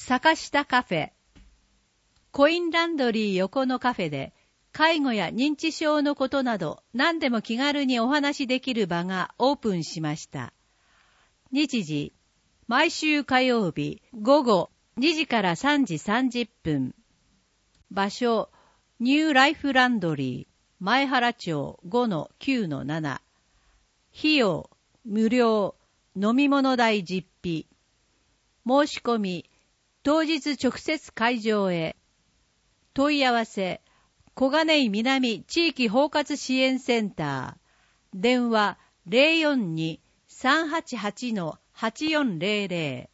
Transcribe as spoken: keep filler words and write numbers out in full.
坂下カフェ。コインランドリー横のカフェで、介護や認知症のことなど何でも気軽にお話しできる場がオープンしました。日時、毎週火曜日午後にじからさんじさんじゅっぷん。場所、ニューライフランドリー、前原町 ごのきゅうのなな。費用、無料、飲み物代実費。申し込み、当日直接会場へ。問い合わせ、小金井南地域包括支援センター。電話 ゼロよんに さんはちはち はちよんゼロゼロ。